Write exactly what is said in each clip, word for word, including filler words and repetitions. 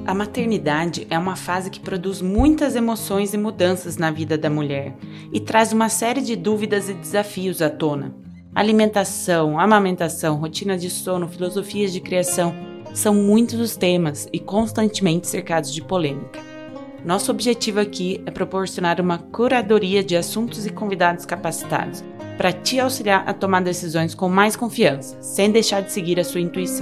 A maternidade é uma fase que produz muitas emoções e mudanças na vida da mulher e traz uma série de dúvidas e desafios à tona. Alimentação, amamentação, rotina de sono, filosofias de criação são muitos os temas e constantemente cercados de polêmica. Nosso objetivo aqui é proporcionar uma curadoria de assuntos e convidados capacitados para te auxiliar a tomar decisões com mais confiança, sem deixar de seguir a sua intuição.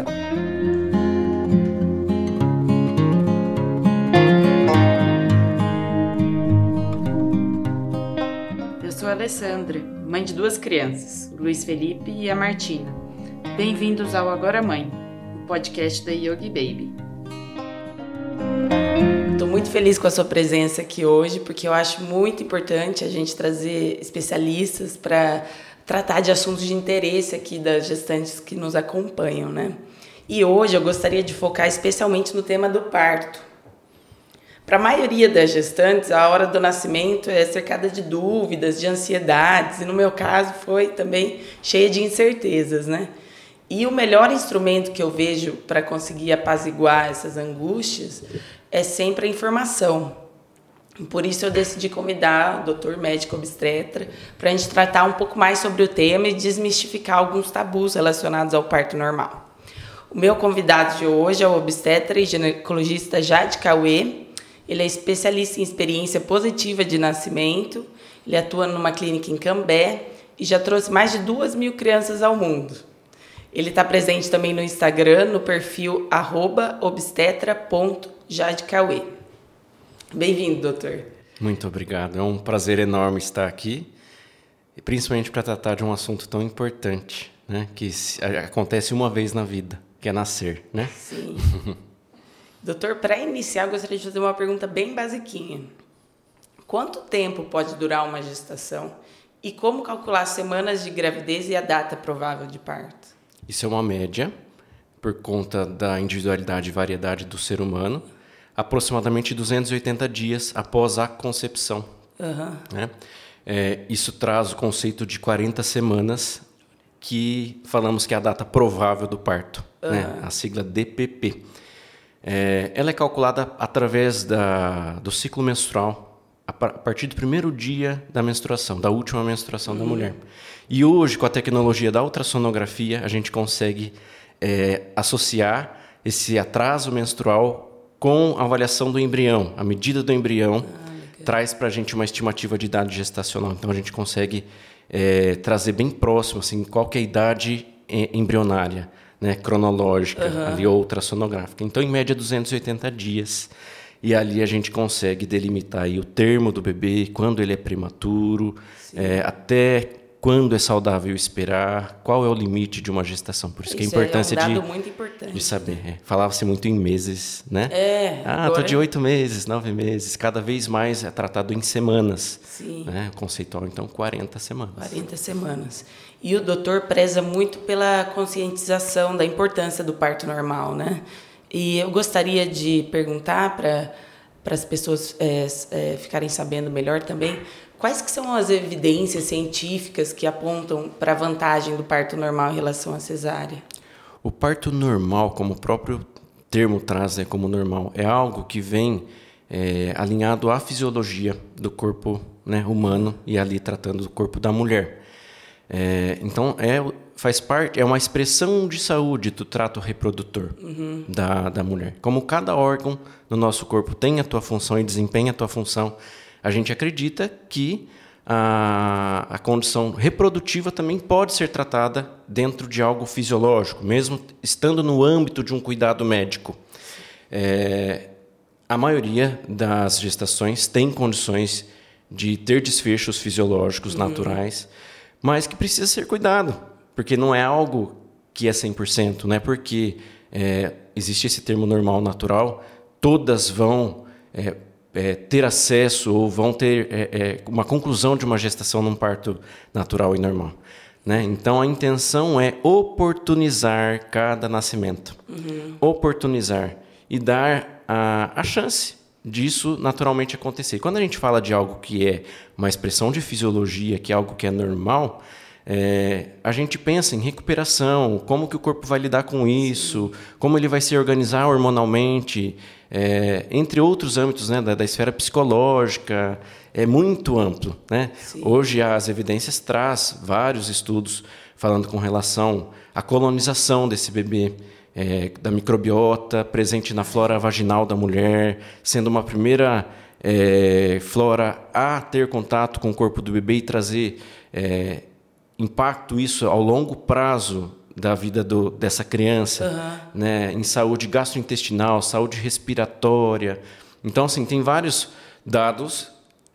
Eu sou a Alessandra, mãe de duas crianças, o Luiz Felipe e a Martina. Bem-vindos ao Agora Mãe, o podcast da Yogi Baby. Estou muito feliz com a sua presença aqui hoje, porque eu acho muito importante a gente trazer especialistas para tratar de assuntos de interesse aqui das gestantes que nos acompanham, né? E hoje eu gostaria de focar especialmente no tema do parto. Para a maioria das gestantes, a hora do nascimento é cercada de dúvidas, de ansiedades, e no meu caso foi também cheia de incertezas, né? E o melhor instrumento que eu vejo para conseguir apaziguar essas angústias é sempre a informação. Por isso eu decidi convidar o doutor médico obstetra para a gente tratar um pouco mais sobre o tema e desmistificar alguns tabus relacionados ao parto normal. O meu convidado de hoje é o obstetra e ginecologista Jade Cauê. Ele é especialista em experiência positiva de nascimento, ele atua numa clínica em Cambé e já trouxe mais de duas mil crianças ao mundo. Ele está presente também no Instagram, no perfil arroba obstetra ponto jadecauê. Bem-vindo, doutor. Muito obrigado. É um prazer enorme estar aqui, principalmente para tratar de um assunto tão importante, né, que acontece uma vez na vida, que é nascer, né? Sim. Doutor, para iniciar, eu gostaria de fazer uma pergunta bem basiquinha. Quanto tempo pode durar uma gestação e como calcular as semanas de gravidez e a data provável de parto? Isso é uma média, por conta da individualidade e variedade do ser humano, aproximadamente duzentos e oitenta dias após a concepção. Uhum. Né? É, isso traz o conceito de quarenta semanas, que falamos que é a data provável do parto, uhum. Né? A sigla D P P. É, ela é calculada através da, do ciclo menstrual, a partir do primeiro dia da menstruação, da última menstruação uhum. da mulher. E hoje, com a tecnologia da ultrassonografia, a gente consegue é, associar esse atraso menstrual com a avaliação do embrião. A medida do embrião ah, traz para a gente uma estimativa de idade gestacional. Então, a gente consegue é, trazer bem próximo assim, qual que é a idade embrionária, né, cronológica, uhum. ali, ou ultrassonográfica. Então, em média, duzentos e oitenta dias. E ali a gente consegue delimitar aí o termo do bebê, quando ele é prematuro, é, até quando é saudável esperar, qual é o limite de uma gestação. Por isso, isso que a importância é um dado de, muito importante, de saber. É. Falava-se muito em meses, né? É, ah, estou de oito meses, nove meses. Cada vez mais é tratado em semanas. Sim. Né? Conceitual, então, quarenta semanas. quarenta semanas. E o doutor preza muito pela conscientização da importância do parto normal, né? E eu gostaria de perguntar para para as pessoas é, é, ficarem sabendo melhor também, quais que são as evidências científicas que apontam para a vantagem do parto normal em relação à cesárea? O parto normal, como o próprio termo traz, né, como normal, é algo que vem é, alinhado à fisiologia do corpo, né, humano e ali tratando do corpo da mulher. É, então, é, faz parte, é uma expressão de saúde do trato reprodutor uhum. da, da mulher. Como cada órgão no nosso corpo tem a tua função e desempenha a tua função, a gente acredita que a, a condição reprodutiva também pode ser tratada dentro de algo fisiológico, mesmo estando no âmbito de um cuidado médico. É, a maioria das gestações tem condições de ter desfechos fisiológicos uhum. naturais, mas que precisa ser cuidado, porque não é algo que é cem por cento, né? Porque é, existe esse termo normal natural, todas vão é, é, ter acesso ou vão ter é, é, uma conclusão de uma gestação num parto natural e normal. Né? Então, a intenção é oportunizar cada nascimento, uhum. oportunizar e dar a, a chance disso naturalmente acontecer. Quando a gente fala de algo que é uma expressão de fisiologia, que é algo que é normal, É, a gente pensa em recuperação, como que o corpo vai lidar com isso, como ele vai se organizar hormonalmente, é, entre outros âmbitos, né, da, da esfera psicológica, é muito amplo, né? Hoje as evidências traz vários estudos falando com relação à colonização desse bebê, é, da microbiota presente na flora vaginal da mulher, sendo uma primeira é, flora a ter contato com o corpo do bebê e trazer é, impacto isso ao longo prazo da vida do, dessa criança, uhum. né, em saúde gastrointestinal, saúde respiratória. Então, assim, tem vários dados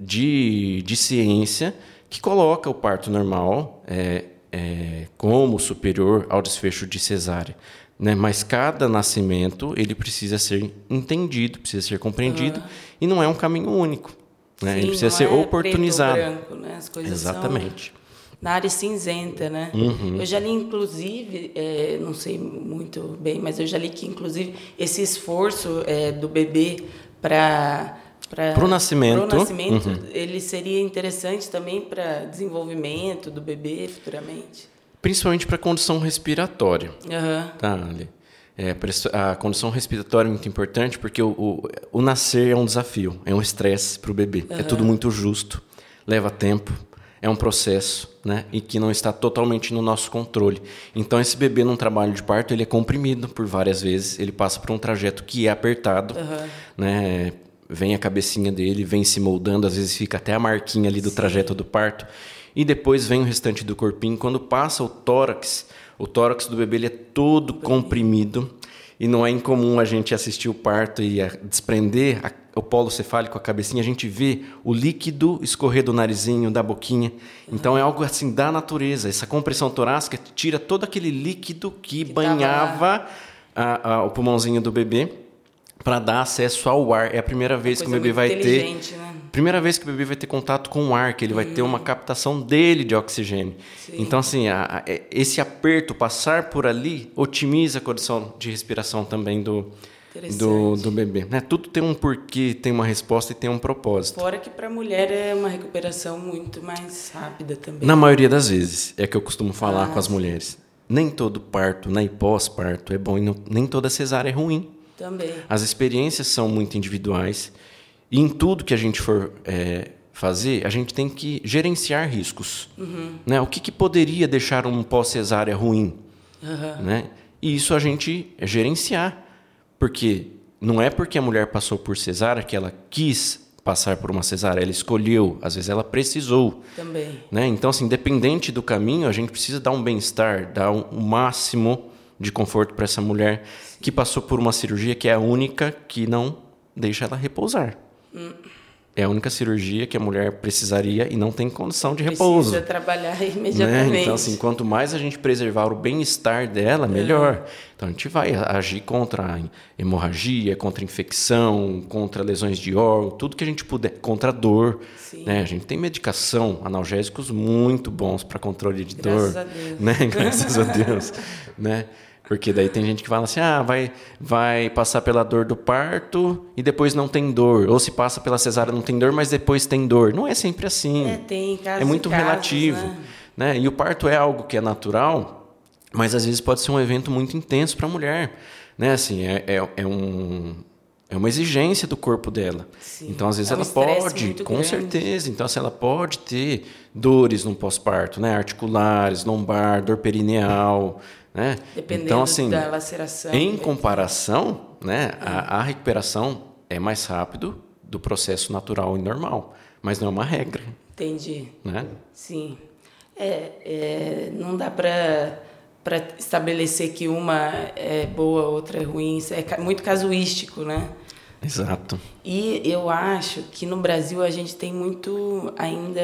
de, de ciência que coloca o parto normal é, é, como superior ao desfecho de cesárea. Né? Mas cada nascimento ele precisa ser entendido, precisa ser compreendido, uhum. e não é um caminho único. Né? Sim, ele precisa ser é oportunizado. Preto ou branco, né? As coisas Exatamente. São na área cinzenta, né? Uhum. Eu já li, inclusive, é, não sei muito bem, mas eu já li que, inclusive, esse esforço é, do bebê para para o nascimento, pro nascimento uhum. ele seria interessante também para desenvolvimento do bebê futuramente. Principalmente para a condição respiratória. Uhum. Tá, ali. É, a condição respiratória é muito importante porque o, o, o nascer é um desafio, é um estresse para o bebê. Uhum. É tudo muito justo, leva tempo. É um processo, né, e que não está totalmente no nosso controle. Então, esse bebê, num trabalho de parto, ele é comprimido por várias vezes. Ele passa por um trajeto que é apertado. Uhum. Né, vem a cabecinha dele, vem se moldando. Às vezes fica até a marquinha ali do Sim. trajeto do parto. E depois vem o restante do corpinho. Quando passa o tórax, o tórax do bebê ele é todo comprimido. E não é incomum a gente assistir o parto e desprender a, o polo cefálico, a cabecinha, a gente vê o líquido escorrer do narizinho, da boquinha. Uhum. Então é algo assim da natureza. Essa compressão torácica tira todo aquele líquido que, que banhava a, a, o pulmãozinho do bebê para dar acesso ao ar. É a primeira vez que o bebê vai ter... Né? Primeira vez que o bebê vai ter contato com o ar, que ele vai hum. ter uma captação dele de oxigênio. Sim. Então, assim, a, a, esse aperto, passar por ali, otimiza a condição de respiração também do, do, do bebê. Né? Tudo tem um porquê, tem uma resposta e tem um propósito. Fora que para a mulher é uma recuperação muito mais rápida também. Na maioria das vezes, é que eu costumo falar ah, com as sim. mulheres. Nem todo parto, nem pós-parto é bom e não, nem toda cesárea é ruim. Também. As experiências são muito individuais. E em tudo que a gente for é, fazer, a gente tem que gerenciar riscos. Uhum. Né? O que, que poderia deixar um pós-cesárea ruim? Uhum. Né? E isso a gente é gerenciar. Porque não é porque a mulher passou por cesárea que ela quis passar por uma cesárea, ela escolheu, às vezes ela precisou. Também. Né? Então, assim, independente do caminho, a gente precisa dar um bem-estar, dar um, um máximo de conforto para essa mulher que passou por uma cirurgia que é a única que não deixa ela repousar. Hum. É a única cirurgia que a mulher precisaria e não tem condição de repouso. Precisa trabalhar imediatamente. Né? Então, assim, quanto mais a gente preservar o bem-estar dela, melhor. Uhum. Então, a gente vai agir contra a hemorragia, contra a infecção, contra lesões de órgão, tudo que a gente puder, contra a dor. Né? A gente tem medicação, analgésicos muito bons para controle de Graças dor. A Deus. Né? Graças a Deus. Né? Porque daí tem gente que fala assim, ah, vai, vai passar pela dor do parto e depois não tem dor. Ou se passa pela cesárea não tem dor, mas depois tem dor. Não é sempre assim. É, tem casos É muito casos, relativo. Né? Né? E o parto é algo que é natural, mas às vezes pode ser um evento muito intenso para a mulher. Né? Assim, é, é, é, um, é uma exigência do corpo dela. Sim, então, às vezes, é um ela pode, com grande. certeza. Então, assim, ela pode ter dores no pós-parto, né? Articulares, lombar, dor perineal... Né? Dependendo então, assim, da laceração. Em comparação, né, a, a recuperação é mais rápido do processo natural e normal, mas não é uma regra. Entendi. Né? Sim. É, é, não dá para para estabelecer que uma é boa, outra é ruim. Isso é muito casuístico, né? Exato. E eu acho que no Brasil a gente tem muito ainda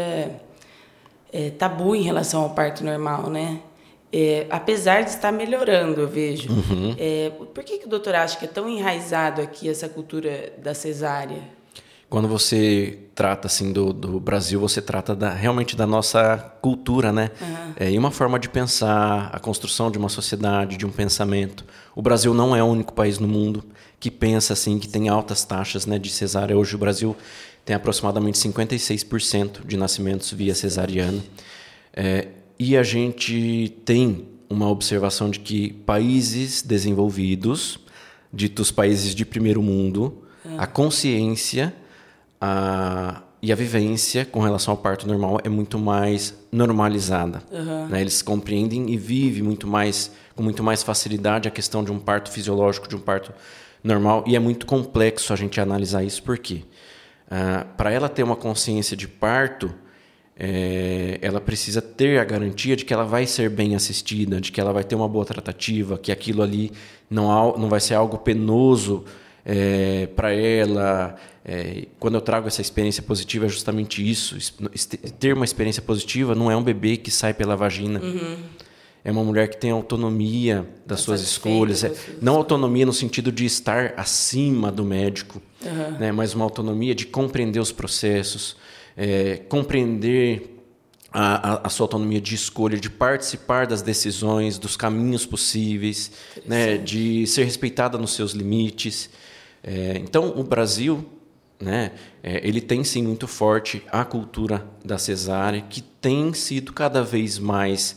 é, tabu em relação ao parto normal, né? É, apesar de estar melhorando, eu vejo. Uhum. É, por que, que o doutor acha que é tão enraizado aqui essa cultura da cesárea? Quando você trata assim do, do Brasil, você trata da, realmente da nossa cultura, né? Uhum. É, e uma forma de pensar, a construção de uma sociedade, de um pensamento. O Brasil não é o único país no mundo que pensa assim, que tem altas taxas, né, de cesárea. Hoje o Brasil tem aproximadamente cinquenta e seis por cento de nascimentos via cesariana. É, e a gente tem uma observação de que países desenvolvidos, ditos países de primeiro mundo, é. a consciência a, e a vivência com relação ao parto normal é muito mais normalizada. Uhum. Né? Eles compreendem e vivem muito mais, com muito mais facilidade a questão de um parto fisiológico, de um parto normal, e é muito complexo a gente analisar isso, por quê? Uh, para ela ter uma consciência de parto, é, ela precisa ter a garantia de que ela vai ser bem assistida, de que ela vai ter uma boa tratativa, que aquilo ali não, há, não vai ser algo penoso é, para ela. É, quando eu trago essa experiência positiva é justamente isso. Ter uma experiência positiva não é um bebê que sai pela vagina. Uhum. É uma mulher que tem autonomia das suas escolhas. É, não autonomia no sentido de estar acima do médico, uhum. né, mas uma autonomia de compreender os processos, é, compreender a, a, a sua autonomia de escolha, de participar das decisões, dos caminhos possíveis, né, de ser respeitada nos seus limites. É, então, o Brasil, né, é, ele tem sim muito forte a cultura da cesárea, que tem sido cada vez mais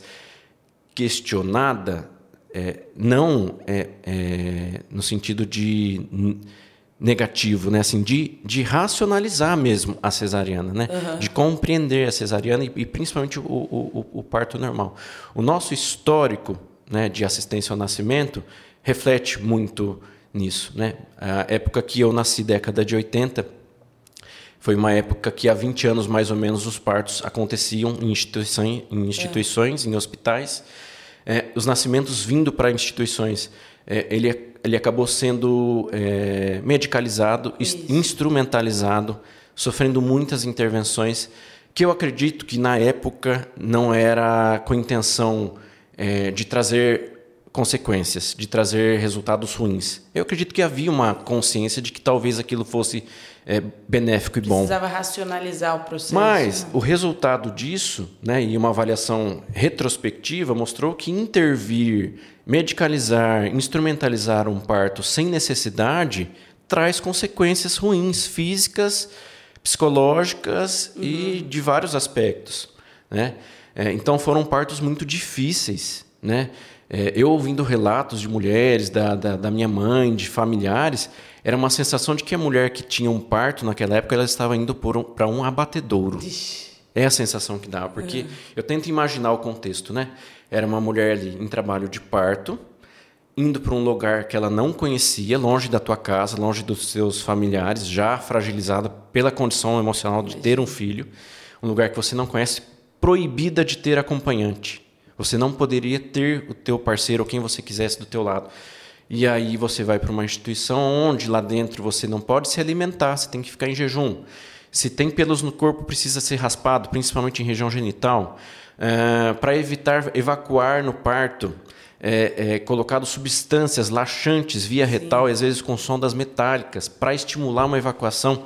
questionada, é, não é, é, no sentido de n- negativo, né? Assim, de, de racionalizar mesmo a cesariana, né? Uhum. De compreender a cesariana e, e principalmente o, o, o parto normal. O nosso histórico, né, de assistência ao nascimento reflete muito nisso, né? A época que eu nasci, década de oitenta, foi uma época que há vinte anos mais ou menos os partos aconteciam em instituições, em, instituições, é. em hospitais. É, os nascimentos vindo para instituições, é, ele, ele acabou sendo é, medicalizado, Isso. instrumentalizado, sofrendo muitas intervenções que eu acredito que na época não era com a intenção é, de trazer consequências, de trazer resultados ruins. Eu acredito que havia uma consciência de que talvez aquilo fosse é, benéfico e bom. Precisava racionalizar o processo. Mas né? o resultado disso, né, e uma avaliação retrospectiva mostrou que intervir, medicalizar, instrumentalizar um parto sem necessidade traz consequências ruins, físicas, psicológicas uhum. e de vários aspectos, né? É, então foram partos muito difíceis, né? É, eu ouvindo relatos de mulheres, da, da, da minha mãe, de familiares, era uma sensação de que a mulher que tinha um parto naquela época, ela estava indo um, para um abatedouro. Ixi. É a sensação que dá, porque é. eu tento imaginar o contexto, né? Era uma mulher ali em trabalho de parto, indo para um lugar que ela não conhecia, longe da tua casa, longe dos seus familiares, já fragilizada pela condição emocional de ter um filho, um lugar que você não conhece, proibida de ter acompanhante. Você não poderia ter o teu parceiro ou quem você quisesse do teu lado. E aí você vai para uma instituição onde lá dentro você não pode se alimentar, você tem que ficar em jejum. Se tem pelos no corpo, precisa ser raspado, principalmente em região genital. É, para evitar evacuar no parto, é, é, colocado substâncias laxantes via Sim. retal, e às vezes com sondas metálicas, para estimular uma evacuação,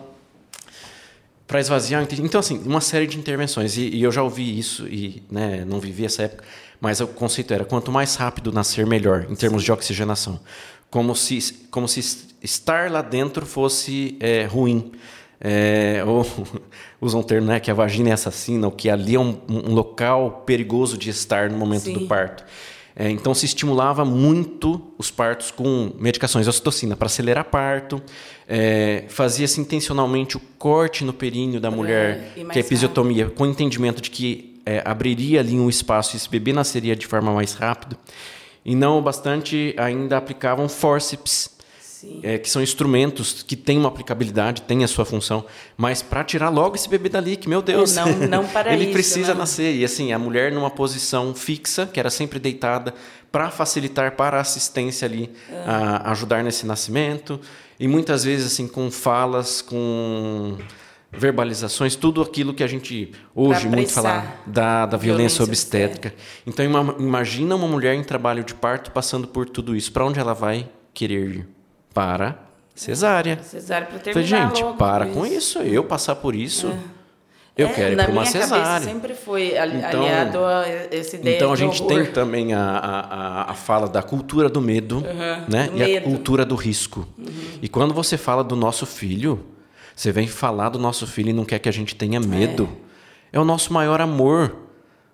para esvaziar. Então, assim, uma série de intervenções. E, e eu já ouvi isso, e né, não vivi essa época, mas o conceito era quanto mais rápido nascer, melhor, em termos Sim. de oxigenação. Como se, como se estar lá dentro fosse é, ruim. É, ou usam um termo, né, que a vagina é assassina, ou que ali é um, um local perigoso de estar no momento Sim. do parto. É, então se estimulava muito os partos com medicações, ocitocina para acelerar parto, é, fazia-se intencionalmente o corte no períneo da mulher, é, que é a episiotomia, rápido. Com o entendimento de que é, abriria ali um espaço e esse bebê nasceria de forma mais rápida. E não bastante, ainda aplicavam fórceps, É, que são instrumentos que têm uma aplicabilidade, têm a sua função, mas para tirar logo esse bebê dali, que, meu Deus, não, não para ele isso, precisa não. nascer. E assim, a mulher numa posição fixa, que era sempre deitada, para facilitar para a assistência ali, ah. a ajudar nesse nascimento. E muitas vezes assim, com falas, com verbalizações, tudo aquilo que a gente hoje muito fala da, da violência, violência obstétrica. obstétrica. Então imagina uma mulher em trabalho de parto passando por tudo isso. Para onde ela vai querer ir? Para cesárea. Cesárea para terminar Falei, gente, logo para com com isso. isso. Eu passar por isso, é. eu é, quero ir para uma cesárea. Na minha cabeça sempre foi aliado então, a essa ideia Então, a de gente horror. tem também a, a, a fala da cultura do medo, uhum, né? do e medo. a cultura do risco. Uhum. E quando você fala do nosso filho, você vem falar do nosso filho e não quer que a gente tenha medo. É, é o nosso maior amor.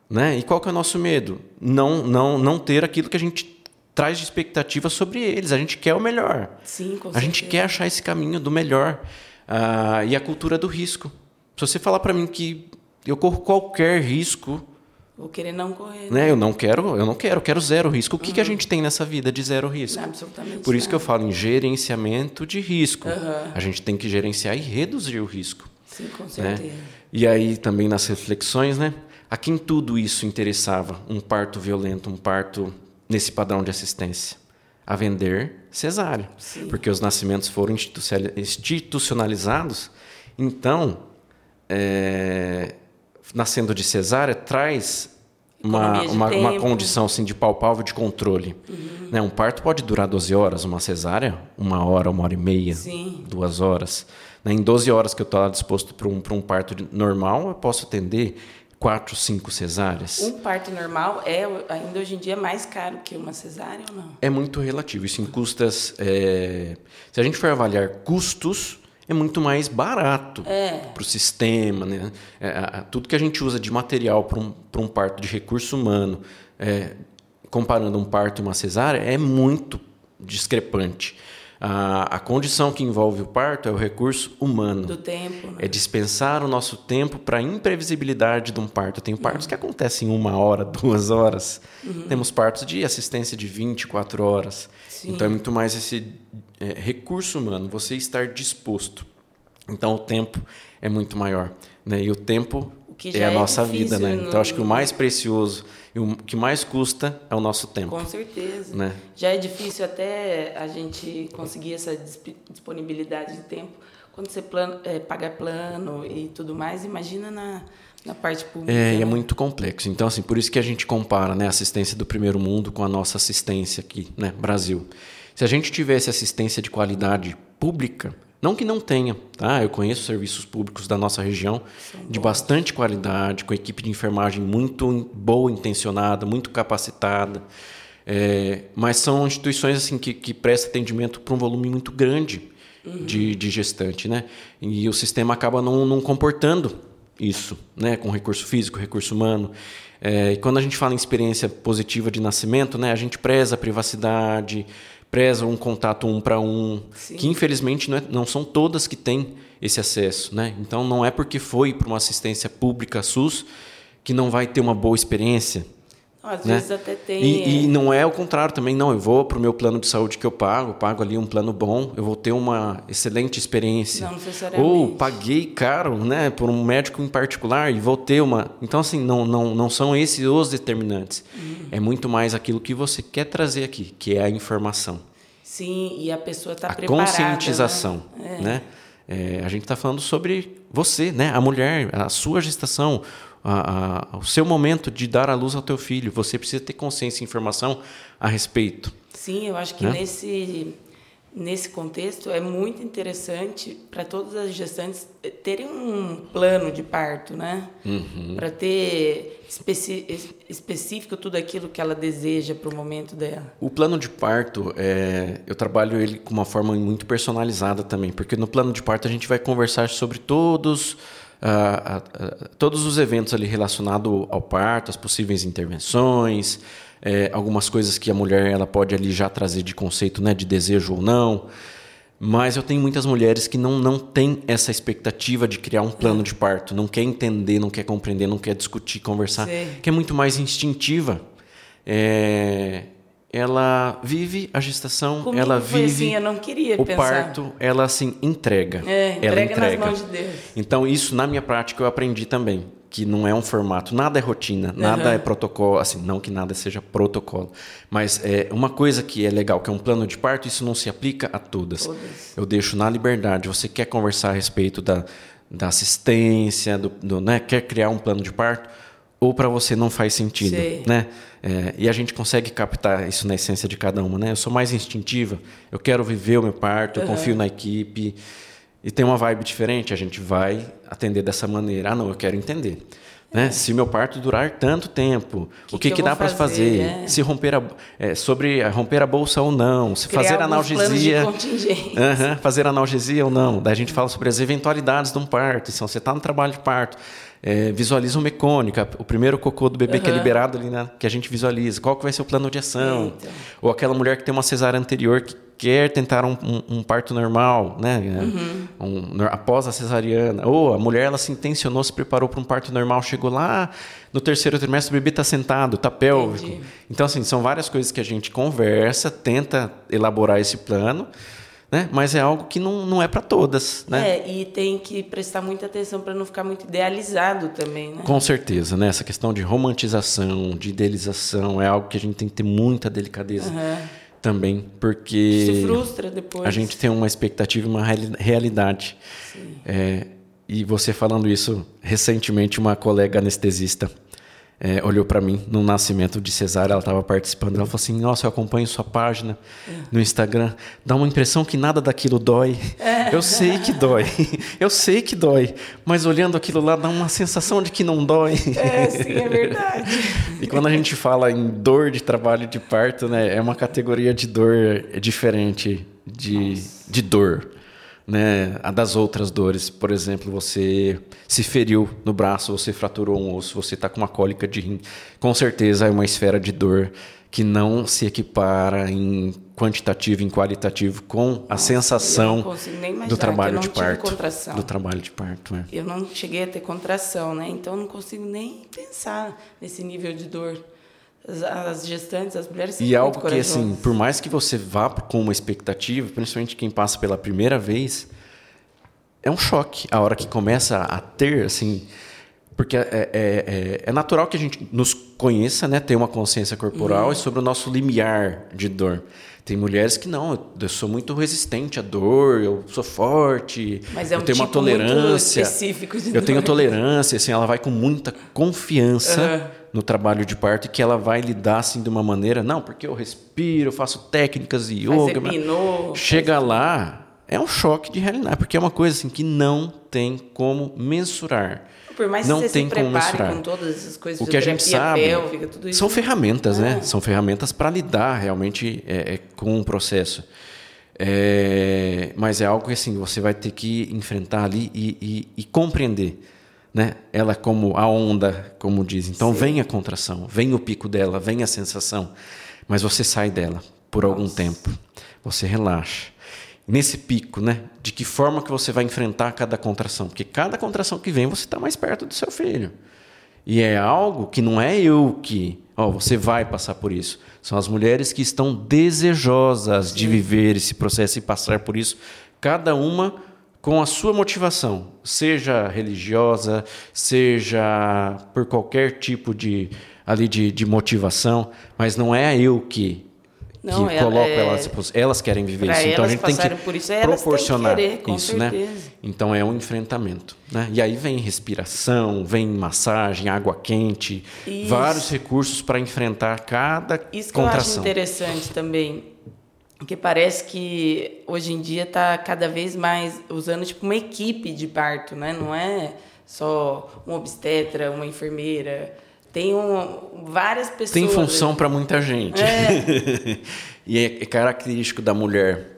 Né? E qual que é o nosso medo? Não, não, não ter aquilo que a gente traz de expectativa sobre eles. A gente quer o melhor. Sim, com certeza. A gente quer achar esse caminho do melhor. Ah, e a cultura do risco. Se você falar para mim que eu corro qualquer risco... Vou querer não correr. Né? Eu não quero, eu não quero, eu quero zero risco. O que, uhum. que a gente tem nessa vida de zero risco? Não, absolutamente Por isso nada. que eu falo em gerenciamento de risco. Uhum. A gente tem que gerenciar e reduzir o risco. Sim, com certeza. Né? E aí também nas reflexões, né? A quem tudo isso interessava? Um parto violento, um parto nesse padrão de assistência? A vender cesárea. Sim. Porque os nascimentos foram institucionalizados. Então, é, nascendo de cesárea, traz uma, uma, uma condição assim, de palpável de controle. Uhum. Né? Um parto pode durar doze horas, uma cesárea, uma hora, uma hora e meia, Sim. duas horas. Né? Em doze horas que eu estou disposto para um, para um parto normal, eu posso atender quatro, cinco cesáreas. Um parto normal é, ainda hoje em dia, mais caro que uma cesárea ou não? É muito relativo. Isso em custas... É... Se a gente for avaliar custos, é muito mais barato é. para o sistema. Né? É, tudo que a gente usa de material para um, para um parto de recurso humano, é, comparando um parto e uma cesárea, é muito discrepante. A, a condição que envolve o parto é o recurso humano. Do tempo. Né? É dispensar o nosso tempo para a imprevisibilidade de um parto. Tem partos uhum. que acontecem em uma hora, duas horas. Uhum. Temos partos de assistência de vinte e quatro horas. Sim. Então é muito mais esse é, recurso humano, você estar disposto. Então o tempo é muito maior. Né? E o tempo é a nossa é vida. Né? No... Então acho que o mais precioso e o que mais custa é o nosso tempo. Com certeza. Né? Já é difícil até a gente conseguir essa disponibilidade de tempo quando você plano, é, paga plano e tudo mais. Imagina na, na parte pública. É, né? é muito complexo. Então, assim, por isso que a gente compara, né, a assistência do primeiro mundo com a nossa assistência aqui, né, Brasil. Se a gente tivesse assistência de qualidade pública, não que não tenha, tá? Eu conheço serviços públicos da nossa região de bastante qualidade, com equipe de enfermagem muito boa intencionada, muito capacitada, é, mas são instituições assim que, que prestam atendimento para um volume muito grande uhum. de, de gestante, né? E o sistema acaba não, não comportando isso, né? Com recurso físico, recurso humano. É, e quando a gente fala em experiência positiva de nascimento, né? A gente preza a privacidade, preza um contato um para um, Sim. que infelizmente não, é, não são todas que têm esse acesso. Né? Então não é porque foi para uma assistência pública SUS que não vai ter uma boa experiência. Às né? vezes até tem... E, e não é o contrário também, não. Eu vou para o meu plano de saúde que eu pago, pago ali um plano bom, eu vou ter uma excelente experiência. Não necessariamente. Ou paguei caro, né, por um médico em particular e vou ter uma... Então, assim, não, não, não são esses os determinantes. Uhum. É muito mais aquilo que você quer trazer aqui, que é a informação. Sim, e a pessoa está a preparada. A conscientização, né? É. né? É, a gente está falando sobre você, né? A mulher, a sua gestação, a, a, o seu momento de dar à luz ao teu filho. Você precisa ter consciência e informação a respeito. Sim, eu acho que né? nesse, nesse contexto é muito interessante para todas as gestantes terem um plano de parto, né? Uhum. Para ter especi- específico tudo aquilo que ela deseja para o momento dela. O plano de parto, é, eu trabalho ele com uma forma muito personalizada também, porque no plano de parto a gente vai conversar sobre todos... Uh, uh, uh, todos os eventos ali relacionados ao parto, as possíveis intervenções, é, algumas coisas que a mulher ela pode ali já trazer de conceito, né, de desejo ou não. Mas eu tenho muitas mulheres que não, não têm essa expectativa de criar um plano de parto, não quer entender, não quer compreender, não quer discutir, conversar, Sim. que é muito mais instintiva. É... Ela vive a gestação, Comigo ela foi vive assim, eu não queria o pensar. parto, ela assim entrega. É, entrega, ela entrega nas mãos de Deus. Então isso na minha prática eu aprendi também, que não é um formato, nada é rotina, nada uhum. é protocolo, assim, não que nada seja protocolo, mas é uma coisa que é legal, que é um plano de parto, isso não se aplica a todas. todas. Eu deixo na liberdade. Você quer conversar a respeito da, da assistência, do, do, né, quer criar um plano de parto, ou para você não faz sentido, Sim. né? É, e a gente consegue captar isso na essência de cada uma, né? Eu sou mais instintiva, eu quero viver o meu parto, eu uhum. confio na equipe e tem uma vibe diferente, a gente vai atender dessa maneira. Ah, não, eu quero entender. É. Né? Se meu parto durar tanto tempo, que o que, que, que dá para fazer? É. Se romper a, é, sobre romper a bolsa ou não, se Criar fazer analgesia, uh-huh, fazer analgesia ou não. Daí a gente fala sobre as eventualidades de um parto. Então, você está no trabalho de parto, É, visualiza o mecônico, o primeiro cocô do bebê uhum. que é liberado ali, né, que a gente visualiza. Qual que vai ser o plano de ação? Então. Ou aquela mulher que tem uma cesárea anterior que quer tentar um, um, um parto normal, né? Uhum. Um, após a cesariana. Ou a mulher ela se intencionou, se preparou para um parto normal, chegou lá no terceiro trimestre, o bebê está sentado, está pélvico. Entendi. Então, assim, são várias coisas que a gente conversa, tenta elaborar esse plano, né? Mas é algo que não, não é para todas, né? É, e tem que prestar muita atenção para não ficar muito idealizado também, né? Com certeza, né? Essa questão de romantização, de idealização, é algo que a gente tem que ter muita delicadeza uhum. também, porque se frustra depois. A gente tem uma expectativa e uma realidade. Sim. É, e você falando isso, recentemente uma colega anestesista É, olhou para mim no nascimento de cesárea, ela estava participando, ela falou assim, nossa, eu acompanho sua página é. no Instagram, dá uma impressão que nada daquilo dói. É. Eu sei que dói, eu sei que dói, mas olhando aquilo lá dá uma sensação de que não dói. É, sim, é verdade. E quando a gente fala em dor de trabalho de parto, né, é uma categoria de dor diferente de, de dor. Né, a das outras dores, por exemplo, você se feriu no braço, você fraturou um osso, você está com uma cólica de rim, com certeza é uma esfera de dor que não se equipara em quantitativo, em qualitativo com a Nossa, sensação do trabalho de parto. Do trabalho de parto, é. Eu não cheguei a ter contração, né? Então eu não consigo nem pensar nesse nível de dor. As, as gestantes, as mulheres são e muito algo corajosas. Que, assim, por mais que você vá com uma expectativa, principalmente quem passa pela primeira vez, é um choque a hora que começa a ter, assim, porque é, é, é, é natural que a gente nos conheça, né, ter uma consciência corporal uhum. e sobre o nosso limiar de dor. Tem mulheres que não, eu sou muito resistente à dor, eu sou forte, Mas é um eu tenho tipo uma tolerância, muito específico de eu dor. tenho tolerância, assim, ela vai com muita confiança uhum. no trabalho de parto e que ela vai lidar assim de uma maneira, não, porque eu respiro, eu faço técnicas de yoga, mas epinou, chega lá, é um choque de realidade, porque é uma coisa assim que não tem como mensurar. Por mais não que você tem se prepare como com todas essas coisas, o que a gente sabe pélvica, tudo isso. São ferramentas, ah. né? São ferramentas para lidar realmente é, é, com o processo. É, mas é algo que assim, você vai ter que enfrentar ali e, e, e compreender. Né? Ela como a onda, como diz. Então Sim. vem a contração, vem o pico dela, vem a sensação. Mas você sai dela por Nossa. algum tempo. Você relaxa. Nesse pico, né? De que forma que você vai enfrentar cada contração? Porque cada contração que vem, você está mais perto do seu filho. E é algo que não é eu que... Ó, você vai passar por isso. São as mulheres que estão desejosas Sim. de viver esse processo e passar por isso. Cada uma com a sua motivação. Seja religiosa, seja por qualquer tipo de, ali de, de motivação. Mas não é eu que... Não, que colocam é, elas, elas querem viver isso. Então a gente tem que por isso, proporcionar querer, com isso, certeza. Né? Então é um enfrentamento, né? E aí vem respiração, vem massagem, água quente, isso. vários recursos para enfrentar cada isso contração. Isso que eu acho interessante também, porque parece que hoje em dia está cada vez mais usando tipo uma equipe de parto, né? Não é só um obstetra, uma enfermeira. Tem um, várias pessoas... Tem função para muita gente. É. E é característico da mulher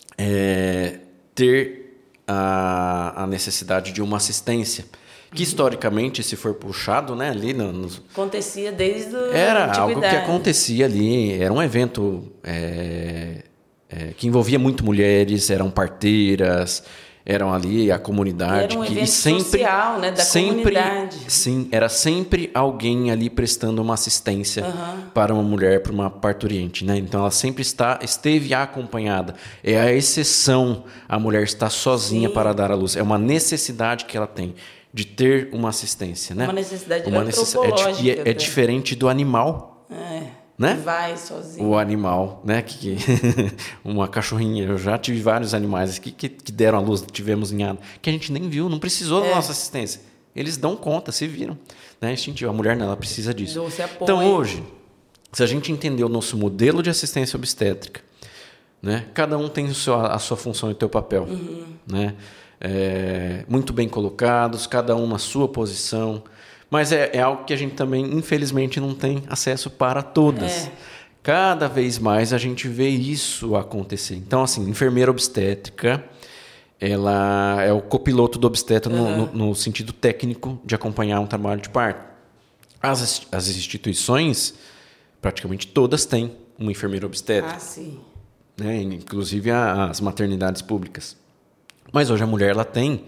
é, ter a, a necessidade de uma assistência. Que, uhum. historicamente, se for puxado, né, ali... No, no, acontecia desde a Era antiguidade. Algo que acontecia ali. Era um evento é, é, que envolvia muito mulheres, eram parteiras... Eram ali a comunidade. Era um que, evento e sempre, social, né, da sempre, comunidade. Sim, era sempre alguém ali prestando uma assistência uhum. para uma mulher, para uma parturiente. Né? Então, ela sempre está, esteve acompanhada. É a exceção a mulher estar sozinha Sim. para dar à luz. É uma necessidade que ela tem de ter uma assistência. Né? Uma necessidade uma antropológica. Necess... É, é, é diferente do animal. É. Né? Vai sozinho. O animal, né? Que, que uma cachorrinha. Eu já tive vários animais que, que, que deram à luz, tivemos ninhada, que a gente nem viu, não precisou é. da nossa assistência. Eles dão conta, se viram. Né? Instintivo. A mulher, ela precisa disso. Então, hoje, se a gente entender o nosso modelo de assistência obstétrica, né? Cada um tem o seu, a sua função e o seu papel. Uhum. Né? É, muito bem colocados, cada um na sua posição. Mas é, é algo que a gente também, infelizmente, não tem acesso para todas. É. Cada vez mais a gente vê isso acontecer. Então, assim, enfermeira obstétrica ela é o copiloto do obstetra uhum. no, no, no sentido técnico de acompanhar um trabalho de parto. As, as instituições, praticamente todas têm uma enfermeira obstetra. Ah, sim. Né? Inclusive a, as maternidades públicas. Mas hoje a mulher ela tem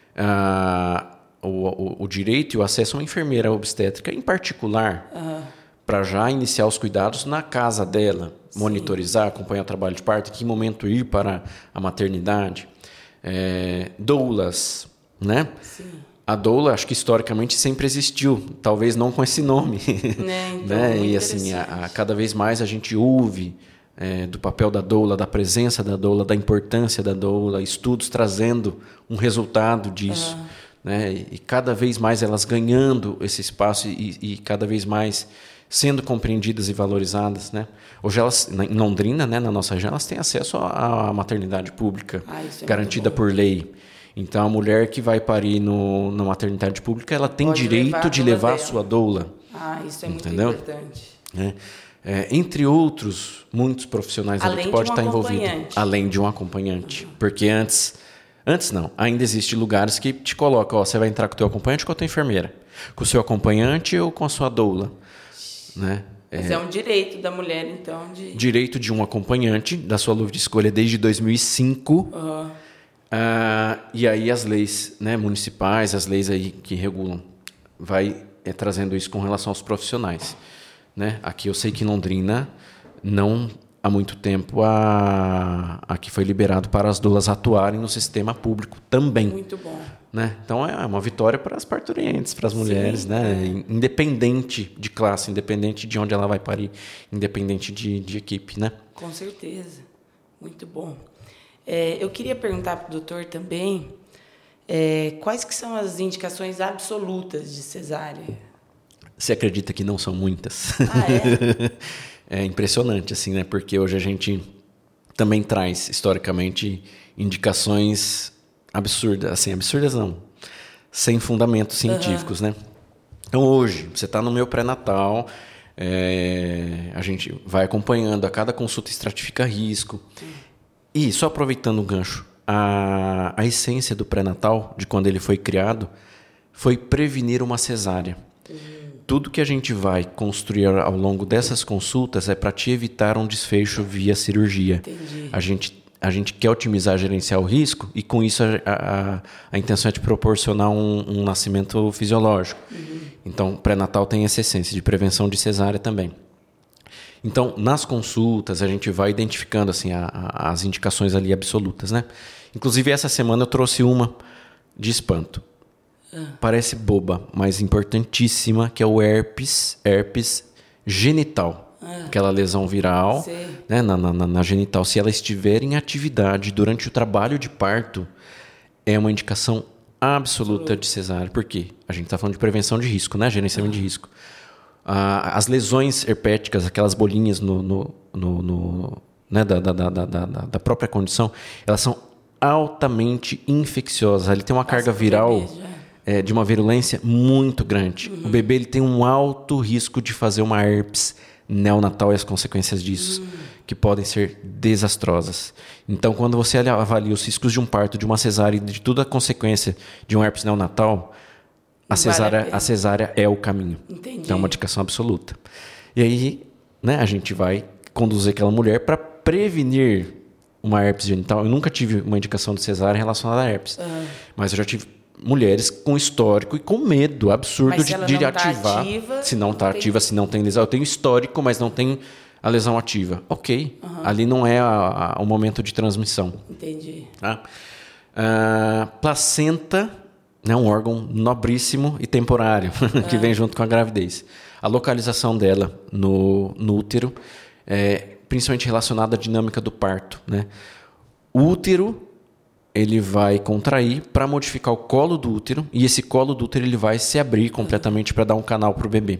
ah, o, o, o direito e o acesso a uma enfermeira obstétrica, em particular, uhum. para já iniciar os cuidados na casa dela, sim. monitorizar, acompanhar o trabalho de parto, em que momento ir para a maternidade. É, doulas, né? Sim. A doula, acho que historicamente sempre existiu, talvez não com esse nome, né? Então, né? E assim, a, a, cada vez mais a gente ouve é, do papel da doula, da presença da doula, da importância da doula, estudos trazendo um resultado disso, uhum. né? E, e cada vez mais elas ganhando esse espaço e, e cada vez mais sendo compreendidas e valorizadas, né? Hoje elas, em Londrina, né, na nossa região, elas têm acesso à maternidade pública, ah, é garantida por lei. Então, a mulher que vai parir no, na maternidade pública, ela tem Pode direito levar de levar a sua doula. Ah, isso é entendeu? Muito importante. É. É, entre outros, muitos profissionais ali que podem um estar envolvidos. Além de um acompanhante. Uhum. Porque antes... Antes não. Ainda existem lugares que te colocam, ó, você vai entrar com o teu acompanhante ou com a tua enfermeira? Com o seu acompanhante ou com a sua doula? Né? Mas é, é um direito da mulher, então. De... Direito de um acompanhante, da sua livre escolha desde dois mil e cinco. Uhum. Ah, e aí as leis, né, municipais, as leis aí que regulam, vai é, trazendo isso com relação aos profissionais. Né? Aqui eu sei que em Londrina, não há muito tempo, a, aqui foi liberado para as doulas atuarem no sistema público também. Muito bom. Né? Então é uma vitória para as parturientes, para as mulheres, Sim, né? É. Independente de classe, independente de onde ela vai parir, independente de, de equipe, né? Com certeza, muito bom. É, eu queria perguntar para o doutor também é, quais que são as indicações absolutas de cesárea? Você acredita que não são muitas? Ah, é? É impressionante, assim, né? Porque hoje a gente também traz, historicamente, indicações absurdas, assim, absurdas não, sem fundamentos científicos, uhum. né? Então hoje, você está no meu pré-natal, é, a gente vai acompanhando, a cada consulta estratifica risco. Uhum. E, só aproveitando o gancho, a, a essência do pré-natal, de quando ele foi criado, foi prevenir uma cesárea. Uhum. Tudo que a gente vai construir ao longo dessas consultas é para te evitar um desfecho via cirurgia. Entendi. A gente A gente quer otimizar, gerenciar o risco e, com isso, a, a, a intenção é de proporcionar um, um nascimento fisiológico. Uhum. Então, pré-natal tem essa essência de prevenção de cesárea também. Então, nas consultas, a gente vai identificando assim, a, a, as indicações ali absolutas, né? Inclusive, essa semana eu trouxe uma de espanto. Ah. Parece boba, mas importantíssima, que é o herpes, herpes genital. Ah, aquela lesão viral, né, na, na, na genital, se ela estiver em atividade durante o trabalho de parto, é uma indicação absoluta de cesárea. Por quê? A gente está falando de prevenção de risco, né? Gerenciamento ah. de risco. Ah, as lesões herpéticas, aquelas bolinhas no, no, no, no, né, da, da, da, da, da própria condição, elas são altamente infecciosas. Ele tem uma Nossa, carga viral é, de uma virulência muito grande. Uhum. O bebê ele tem um alto risco de fazer uma herpes neonatal e as consequências disso, hum. que podem ser desastrosas. Então, quando você avalia os riscos de um parto, de uma cesárea e de toda a consequência de um herpes neonatal, a cesárea, vale a, a cesárea é o caminho. Entendi. Então, é uma indicação absoluta. E aí, né, a gente vai conduzir aquela mulher para prevenir uma herpes genital. Eu nunca tive uma indicação de cesárea relacionada a herpes, uhum. mas eu já tive mulheres com histórico e com medo absurdo mas de, se de não ativar. Tá ativa, se não está não tem... ativa, se não tem lesão. Eu tenho histórico, mas não tem a lesão ativa. Ok. Uhum. Ali não é a, a, o momento de transmissão. Entendi. Tá? Uh, placenta, né, um órgão nobríssimo e temporário, que uhum. vem junto com a gravidez. A localização dela no, no útero é principalmente relacionada à dinâmica do parto. Né? O útero ele vai contrair para modificar o colo do útero e esse colo do útero ele vai se abrir completamente para dar um canal para o bebê.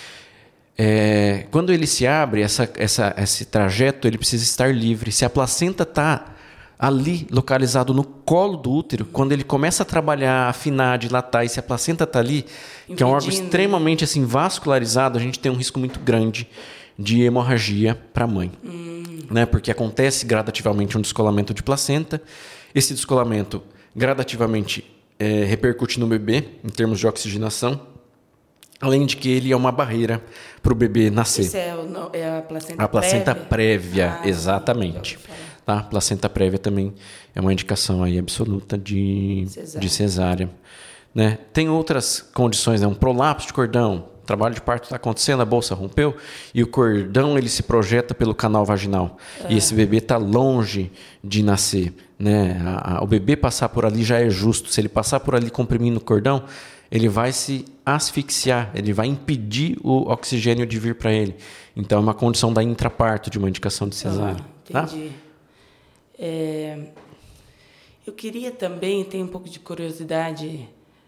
É, quando ele se abre, essa, essa, esse trajeto ele precisa estar livre. Se a placenta está ali localizado no colo do útero, quando ele começa a trabalhar, afinar, dilatar, e se a placenta está ali, Impedindo. que é um órgão extremamente assim, vascularizado, a gente tem um risco muito grande de hemorragia para a mãe. Hum. Né? Porque acontece gradativamente um descolamento de placenta. Esse descolamento gradativamente é, repercute no bebê, em termos de oxigenação, além de que ele é uma barreira para o bebê nascer. Isso é, o, é a placenta A placenta prévia? prévia, ah, exatamente. Tá? A placenta prévia também é uma indicação aí absoluta de cesárea. De cesárea, né? Tem outras condições, né? Um prolapso de cordão, o trabalho de parto está acontecendo, a bolsa rompeu e o cordão ele se projeta pelo canal vaginal. Ah. E esse bebê está longe de nascer, né? A, a, o bebê passar por ali já é justo. Se ele passar por ali comprimindo o cordão, ele vai se asfixiar, ele vai impedir o oxigênio de vir para ele. Então é uma condição da intraparto, de uma indicação de cesárea. Ah, entendi. Tá? É, eu queria também, tenho um pouco de curiosidade,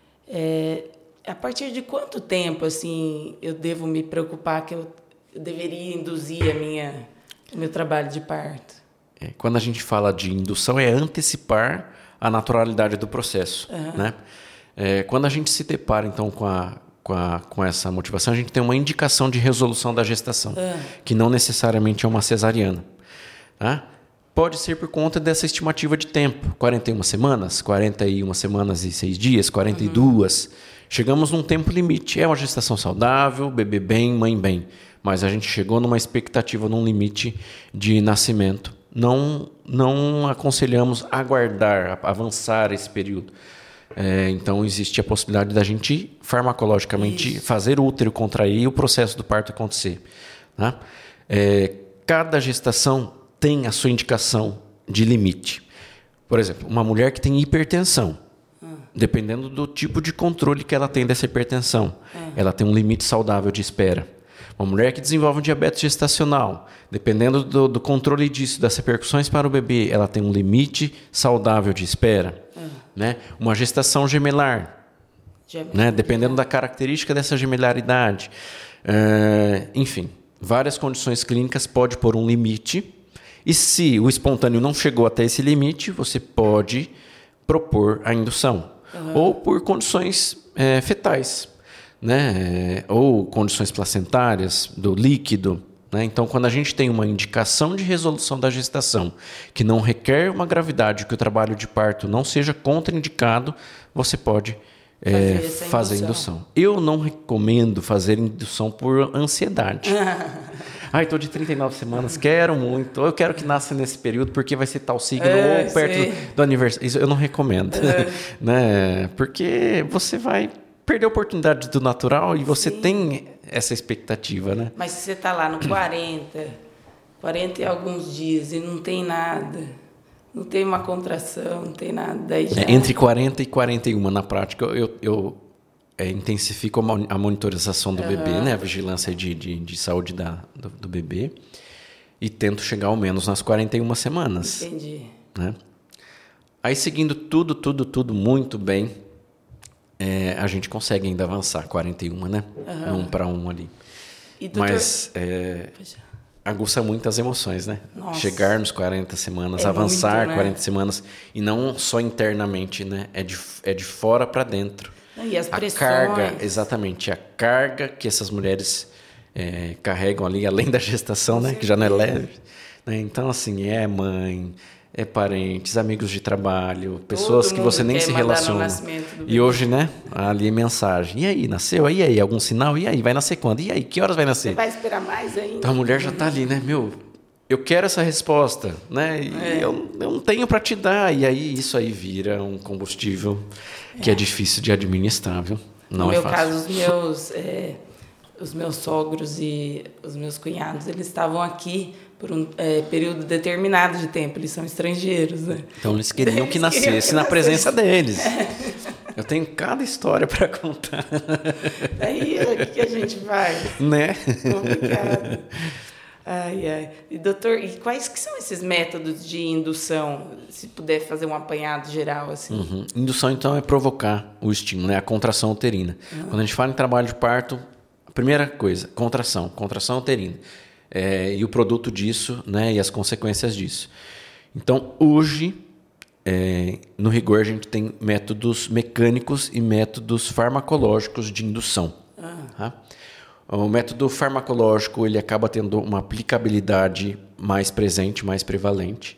é, a partir de quanto tempo assim eu devo me preocupar que eu, eu deveria induzir a minha, o meu trabalho de parto? É, quando a gente fala de indução, é antecipar a naturalidade do processo. Uhum. Né? É, quando a gente se depara então com, a, com, a, com essa motivação, a gente tem uma indicação de resolução da gestação, uhum. que não necessariamente é uma cesariana. Tá? Pode ser por conta dessa estimativa de tempo. quarenta e uma semanas, quarenta e uma semanas e seis dias, quarenta e duas. Uhum. Chegamos num tempo limite. É uma gestação saudável, bebê bem, mãe bem. Mas a gente chegou numa expectativa, num limite de nascimento. Não, não aconselhamos aguardar, avançar esse período. É, então, existe a possibilidade da gente, farmacologicamente, Isso. fazer o útero contrair e o processo do parto acontecer. Tá? É, cada gestação tem a sua indicação de limite. Por exemplo, uma mulher que tem hipertensão, ah. dependendo do tipo de controle que ela tem dessa hipertensão, ah. ela tem um limite saudável de espera. Uma mulher que desenvolve um diabetes gestacional, dependendo do, do controle disso, das repercussões para o bebê, ela tem um limite saudável de espera. Ah. Né? Uma gestação gemelar, gemelar. Né? Dependendo da característica dessa gemelaridade. Uh, enfim, várias condições clínicas pode pôr um limite. E se o espontâneo não chegou até esse limite, você pode propor a indução. Uhum. Ou por condições é, fetais, né? É, ou condições placentárias, do líquido. Né? Então, quando a gente tem uma indicação de resolução da gestação que não requer uma gravidade, que o trabalho de parto não seja contraindicado, você pode é, fazer, fazer indução. indução. Eu não recomendo fazer indução por ansiedade. Ai, estou de trinta e nove semanas, quero muito. Ou eu quero que nasça nesse período porque vai ser tal signo, é, ou perto do, do aniversário. Isso eu não recomendo. É. Né? Porque você vai perder a oportunidade do natural e você Sim. tem essa expectativa. Né? Mas se você está lá no quarenta, quarenta e alguns dias e não tem nada, não tem uma contração, não tem nada. Daí já... é, entre quarenta e quarenta e um, na prática, eu... eu É, intensifica a monitorização do uhum. bebê, né? A vigilância de, de, de saúde da, do, do bebê, e tento chegar ao menos nas quarenta e uma semanas. Entendi. Né? Aí, seguindo tudo, tudo, tudo muito bem, é, a gente consegue ainda avançar quarenta e um, né? Uhum. Um para um ali. E, doutor... Mas é, aguça muitas emoções, né? Nossa. Chegar nos quarenta semanas, é avançar muito, né? quarenta semanas, e não só internamente, né? É de, é de fora para dentro. E as pressões. A carga, exatamente, a carga que essas mulheres é, carregam ali, além da gestação, né, que já não é leve. Né? Então, assim, é mãe, é parentes, amigos de trabalho, pessoas que você nem se relaciona. E hoje, né, ali é mensagem. E aí, nasceu? E aí, algum sinal? E aí, vai nascer quando? E aí, que horas vai nascer? Você vai esperar mais ainda. Então, a mulher já está ali, né, meu... Eu quero essa resposta, né? E é. eu, eu não tenho para te dar. E aí isso aí vira um combustível que é, é difícil de administrar, viu? Não no é meu fácil. caso, os meus, é, os meus sogros e os meus cunhados, eles estavam aqui por um é, período determinado de tempo. Eles são estrangeiros, né? Então eles queriam eles que nascesse queriam que na nascesse. presença deles. É. Eu tenho cada história para contar. Aí o que a gente faz? Né? Complicado. Ai, ai. E, doutor, e quais que são esses métodos de indução? Se puder fazer um apanhado geral, assim. Uhum. Indução, então, é provocar o estímulo, né? A contração uterina. Uhum. Quando a gente fala em trabalho de parto, a primeira coisa, contração, contração uterina. É, e o produto disso, né? E as consequências disso. Então, hoje, é, no rigor, a gente tem métodos mecânicos e métodos farmacológicos de indução. Uhum. Tá? O método farmacológico ele acaba tendo uma aplicabilidade mais presente, mais prevalente,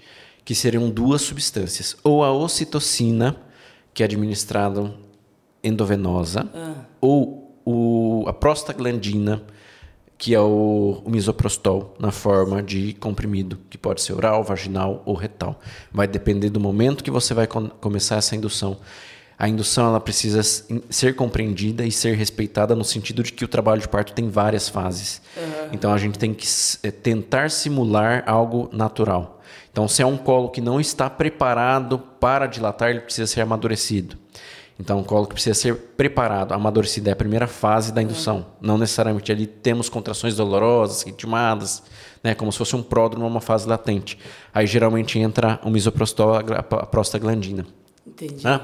que seriam duas substâncias. Ou a ocitocina, que é administrada endovenosa, ah. ou o, a prostaglandina, que é o, o misoprostol, na forma de comprimido, que pode ser oral, vaginal ou retal. Vai depender do momento que você vai com, começar essa indução. A indução ela precisa ser compreendida e ser respeitada no sentido de que o trabalho de parto tem várias fases. Uhum. Então, a gente tem que tentar simular algo natural. Então, se é um colo que não está preparado para dilatar, ele precisa ser amadurecido. Então, um colo que precisa ser preparado, amadurecido, é a primeira fase da indução. Uhum. Não necessariamente ali temos contrações dolorosas, ritmadas, né, como se fosse um pródromo, uma fase latente. Aí, geralmente, entra o misoprostol, a prostaglandina. Entendi. Tá?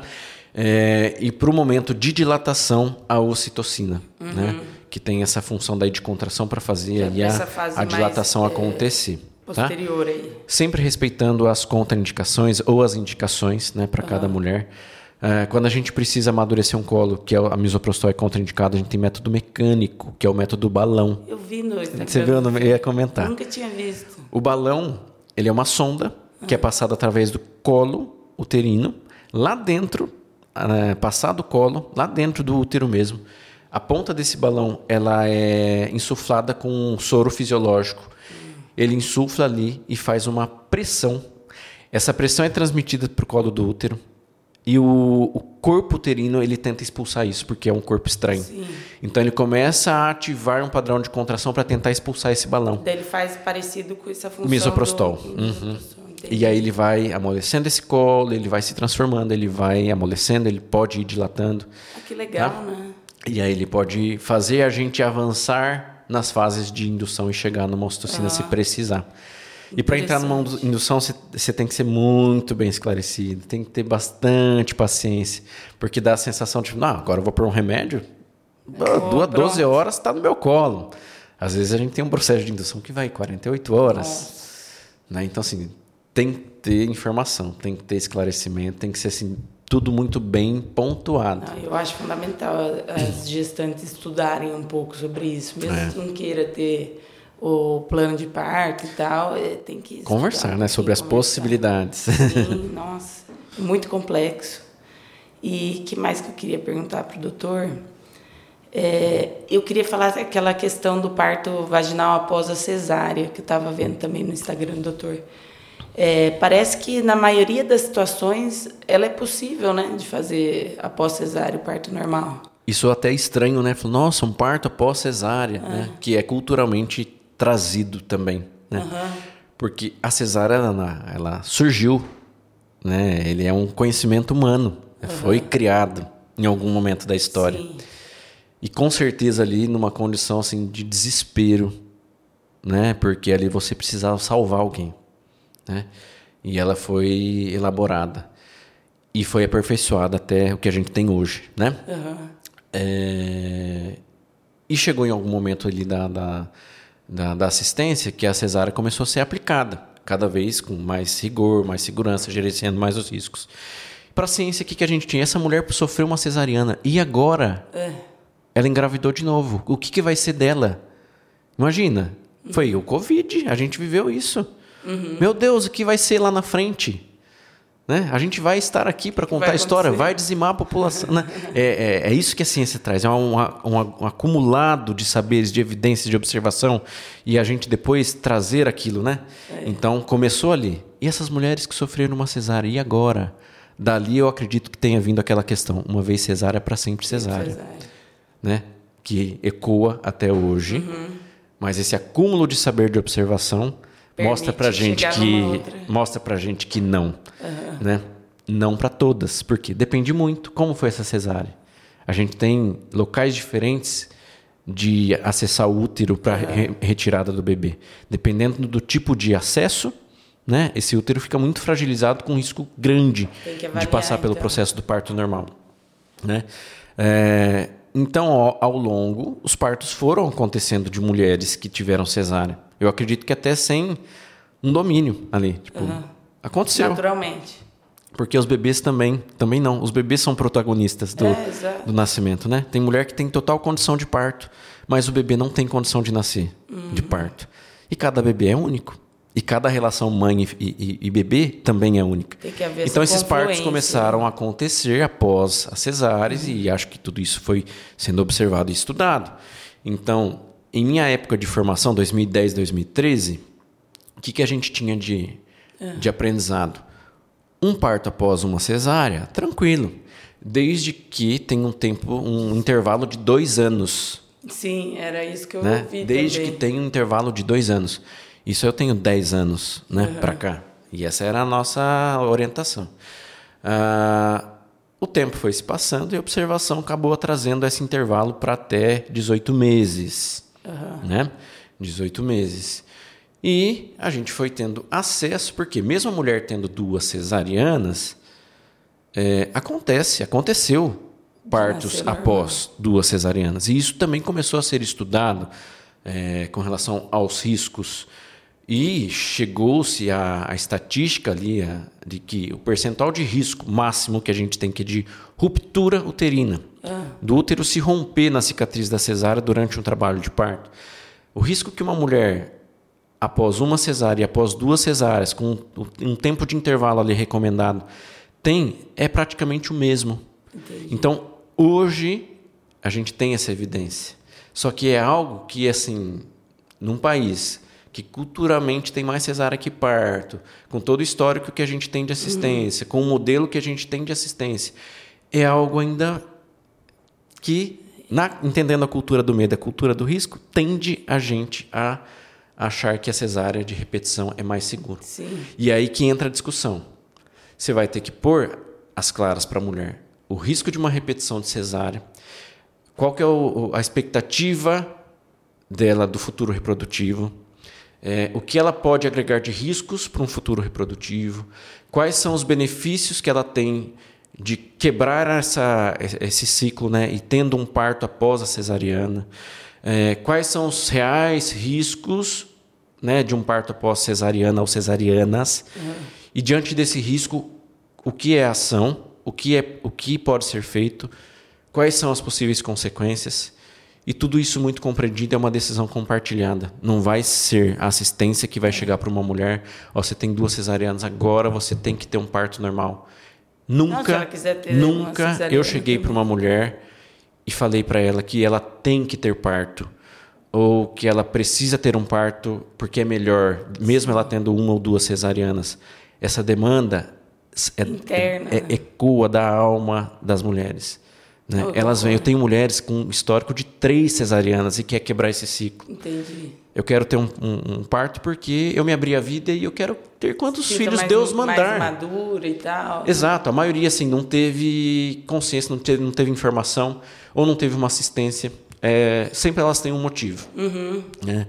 É, e para o momento de dilatação, a ocitocina, uhum. né, que tem essa função daí de contração para fazer ali a, a dilatação mais, acontecer. É, posterior tá? aí. Sempre respeitando as contraindicações ou as indicações, né, para uhum. cada mulher. É, quando a gente precisa amadurecer um colo, que é a misoprostol é contraindicado, a gente tem método mecânico, que é o método balão. Eu vi no Instagram. Você viu? Eu ia comentar. Eu nunca tinha visto. O balão, ele é uma sonda uhum. que é passada através do colo uterino, lá dentro, é, passado o colo, lá dentro do útero mesmo. A ponta desse balão ela é insuflada com um soro fisiológico. Uhum. Ele insufla ali e faz uma pressão. Essa pressão é transmitida para o colo do útero. E o, o corpo uterino, ele tenta expulsar isso, porque é um corpo estranho. Sim. Então, ele começa a ativar um padrão de contração para tentar expulsar esse balão. Daí ele faz parecido com essa função misoprostol. do... Uhum. misoprostol. E aí ele vai amolecendo esse colo, ele vai se transformando, ele vai amolecendo, ele pode ir dilatando. Ah, que legal, tá? Né? E aí ele pode fazer a gente avançar nas fases de indução e chegar numa ocitocina ah. se precisar. E para entrar numa indução, você tem que ser muito bem esclarecido, tem que ter bastante paciência, porque dá a sensação de, não, agora eu vou pôr um remédio, oh, doze horas está no meu colo. Às vezes a gente tem um processo de indução que vai quarenta e oito horas. Né? Então, assim, tem que ter informação, tem que ter esclarecimento, tem que ser assim, tudo muito bem pontuado. Ah, eu acho fundamental as gestantes estudarem um pouco sobre isso, mesmo é. que não queira ter o plano de parto e tal, tem que conversar, né, sobre as conversar. possibilidades. Sim, nossa, muito complexo. E que mais que eu queria perguntar para o doutor? É, eu queria falar aquela questão do parto vaginal após a cesárea, que eu estava vendo também no Instagram do doutor. É, parece que na maioria das situações ela é possível, né, de fazer após cesárea o parto normal. Isso até é estranho, né? Nossa, um parto após cesárea, ah. né? Que é culturalmente trazido também, né? Uhum. Porque a cesárea ela, ela surgiu, né? Ele é um conhecimento humano, uhum. foi criado em algum momento da história. Sim. E com certeza ali numa condição assim de desespero, né? Porque ali você precisava salvar alguém, né? E ela foi elaborada e foi aperfeiçoada até o que a gente tem hoje, né? Uhum. É... E chegou em algum momento ali da, da, da, da assistência que a cesárea começou a ser aplicada, cada vez com mais rigor, mais segurança, gerenciando mais os riscos. Para a ciência, o que, que a gente tinha? Essa mulher sofreu uma cesariana e agora é. ela engravidou de novo. O que, que vai ser dela? Imagina, uhum. foi o Covid, a gente viveu isso. Uhum. Meu Deus, o que vai ser lá na frente? Né? A gente vai estar aqui para contar a história, vai dizimar a população. Né? É, é, é isso que a ciência traz, é um, um, um acumulado de saberes, de evidências, de observação, e a gente depois trazer aquilo. Né? É. Então, começou ali. E essas mulheres que sofreram uma cesárea, e agora? Dali eu acredito que tenha vindo aquela questão, uma vez cesárea, para sempre cesárea. cesárea. Né? Que ecoa até hoje, uhum. mas esse acúmulo de saber de observação Permite mostra pra gente que mostra pra gente que não, uhum. né? Não para todas, porque depende muito como foi essa cesárea. A gente tem locais diferentes de acessar o útero para uhum. re- retirada do bebê. Dependendo do tipo de acesso, né? Esse útero fica muito fragilizado com risco grande avaliar, de passar pelo então. processo do parto normal, né? É, então, ao, ao longo, os partos foram acontecendo de mulheres que tiveram cesárea. Eu acredito que até sem um domínio ali. Tipo, uhum. aconteceu. Naturalmente. Porque os bebês também, também não. Os bebês são protagonistas do, é, do nascimento, né? Tem mulher que tem total condição de parto, mas o bebê não tem condição de nascer uhum. de parto. E cada bebê é único. E cada relação mãe e, e, e bebê também é única. Tem que haver então, essa esses partos confluência. começaram a acontecer após as cesáreas, uhum. e acho que tudo isso foi sendo observado e estudado. Então, em minha época de formação, dois mil e dez, dois mil e treze, o que, que a gente tinha de, uhum. de aprendizado? Um parto após uma cesárea, tranquilo. Desde que tenha um tempo, um intervalo de dois anos. Sim, era isso que eu né? ouvi Desde também. que tenha um intervalo de dois anos. Isso eu tenho dez anos, né, uhum. para cá. E essa era a nossa orientação. Ah, o tempo foi se passando e a observação acabou trazendo esse intervalo para até dezoito meses. Uhum. Né? dezoito meses. E a gente foi tendo acesso, porque mesmo a mulher tendo duas cesarianas, é, acontece, aconteceu partos Nasceu após normal. duas cesarianas. E isso também começou a ser estudado é, com relação aos riscos. E chegou-se à, à estatística ali a, de que o percentual de risco máximo que a gente tem que é de ruptura uterina, ah. do útero se romper na cicatriz da cesárea durante um trabalho de parto. O risco que uma mulher, após uma cesárea e após duas cesáreas, com um tempo de intervalo ali recomendado, tem, é praticamente o mesmo. Entendi. Então, hoje, a gente tem essa evidência. Só que é algo que, assim, num país que culturalmente tem mais cesárea que parto, com todo o histórico que a gente tem de assistência, uhum. com o modelo que a gente tem de assistência, é algo ainda que, na, entendendo a cultura do medo, a cultura do risco, tende a gente a achar que a cesárea de repetição é mais segura. Sim. E aí que entra a discussão. Você vai ter que pôr as claras para a mulher. O risco de uma repetição de cesárea, qual que é o, a expectativa dela do futuro reprodutivo, é, o que ela pode agregar de riscos para um futuro reprodutivo, quais são os benefícios que ela tem de quebrar essa, esse ciclo, né, e tendo um parto após a cesariana, é, quais são os reais riscos, né, de um parto após cesariana ou cesarianas, uhum. e diante desse risco, o que é ação, o que, é, o que pode ser feito, quais são as possíveis consequências. E tudo isso muito compreendido é uma decisão compartilhada. Não vai ser a assistência que vai chegar para uma mulher, oh, você tem duas cesarianas, agora você tem que ter um parto normal. Nunca, Não, nunca eu cheguei para uma mulher e falei para ela que ela tem que ter parto, ou que ela precisa ter um parto porque é melhor, mesmo Sim. ela tendo uma ou duas cesarianas. Essa demanda é, Interna, é, é ecoa da alma das mulheres. Né? Oh, Elas vêm. Eu tenho mulheres com histórico de três cesarianas e quer quebrar esse ciclo. Entendi. Eu quero ter um, um, um parto porque eu me abri a vida e eu quero ter quantos Sinta filhos mais, Deus mandar. Mais madura e tal. Exato. A maioria assim, não teve consciência, não teve, não teve informação ou não teve uma assistência. É, sempre elas têm um motivo. Uhum. Né?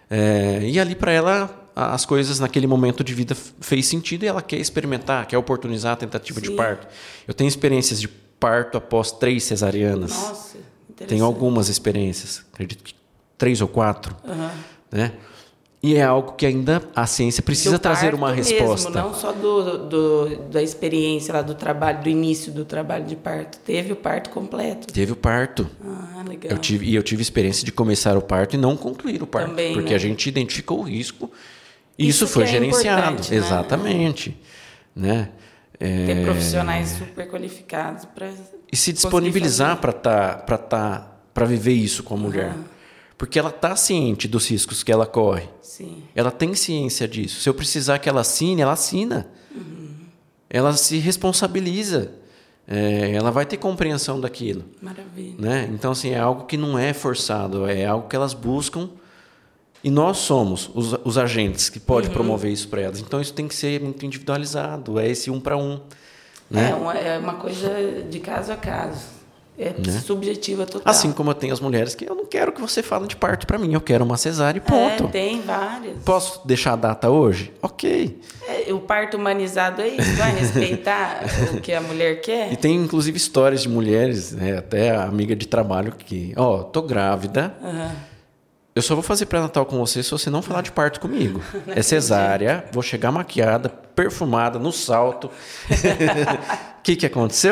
É, e ali para ela as coisas naquele momento de vida fez sentido e ela quer experimentar, quer oportunizar a tentativa Sim. de parto. Eu tenho experiências de parto após três cesarianas. Nossa, interessante. Tenho algumas experiências, acredito que três ou quatro. Uhum. Né? E é algo que ainda a ciência precisa trazer uma resposta. Mesmo, não só do, do, da experiência lá do trabalho, do início do trabalho de parto. Teve o parto completo. Teve o parto. Ah, legal. Eu tive, e eu tive experiência de começar o parto e não concluir o parto. Também, porque né? a gente identificou o risco e isso, isso foi é gerenciado. Né? Exatamente. Né? É... Ter profissionais super qualificados para e se disponibilizar para tá, para tá, para viver isso com a mulher. Uhum. Porque ela está ciente dos riscos que ela corre. Sim. Ela tem ciência disso. Se eu precisar que ela assine, ela assina. Uhum. Ela se responsabiliza. É, ela vai ter compreensão daquilo. Maravilha. Né? Então, assim, é algo que não é forçado. É algo que elas buscam. E nós somos os, os agentes que podem uhum. promover isso para elas. Então, isso tem que ser muito individualizado. É esse um para um. Né? É, uma, é uma coisa de caso a caso. É né? subjetiva total. Assim como eu tenho as mulheres que eu não quero que você fale de parto para mim. Eu quero uma cesárea e ponto. É, tem várias. Posso deixar a data hoje? Ok. É, o parto humanizado é isso. Vai respeitar o que a mulher quer. E tem, inclusive, histórias de mulheres, né, até a amiga de trabalho que... Ó, oh, tô grávida. Uhum. Eu só vou fazer pré-natal com você se você não falar de parto comigo. É cesárea, vou chegar maquiada, perfumada, no salto. O que, que aconteceu?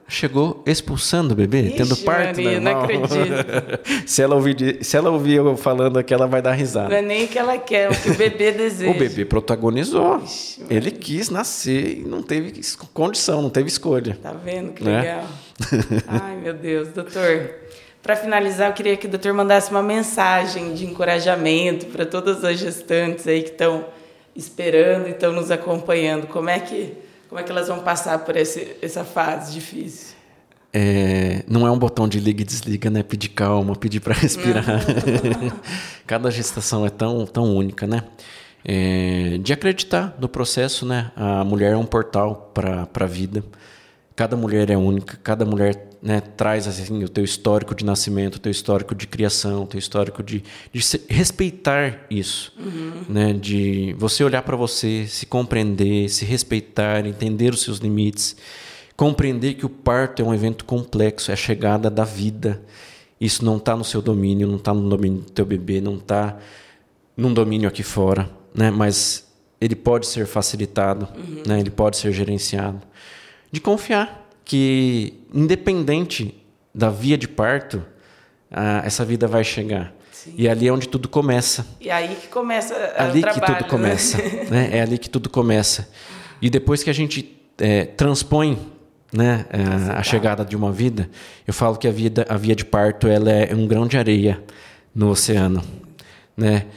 chegou expulsando o bebê, Ixi, tendo parto Maria, normal. Não acredito. se, ela ouvir, se ela ouvir eu falando aqui, ela vai dar risada. Não é nem o que ela quer, é o que o bebê deseja. O bebê protagonizou. Ixi, ele quis nascer e não teve condição, não teve escolha. Tá vendo? Que né? legal. Ai, meu Deus. Doutor, para finalizar, eu queria que o doutor mandasse uma mensagem de encorajamento para todas as gestantes aí que estão esperando e estão nos acompanhando. Como é que, como é que elas vão passar por esse, essa fase difícil? É, não é um botão de liga e desliga, né? Pedir calma, pedir para respirar. Cada gestação é tão, tão única, né? É, de acreditar no processo, né? A mulher é um portal para a vida. Cada mulher é única, cada mulher, né, traz assim, o teu histórico de nascimento, o teu histórico de criação, o teu histórico de, de se, respeitar isso. Uhum. Né, de você olhar para você, se compreender, se respeitar, entender os seus limites, compreender que o parto é um evento complexo, é a chegada da vida. Isso não está no seu domínio, não está no domínio do teu bebê, não está num domínio aqui fora, né, mas ele pode ser facilitado, uhum. né, ele pode ser gerenciado. De confiar que, independente da via de parto, ah, essa vida vai chegar. Sim. E ali é onde tudo começa. E aí que começa o ali trabalho. que tudo começa. Né? Né? É ali que tudo começa. E depois que a gente é, transpõe, né, a, a chegada de uma vida, eu falo que a, vida, a via de parto ela é um grão de areia no oceano. Né?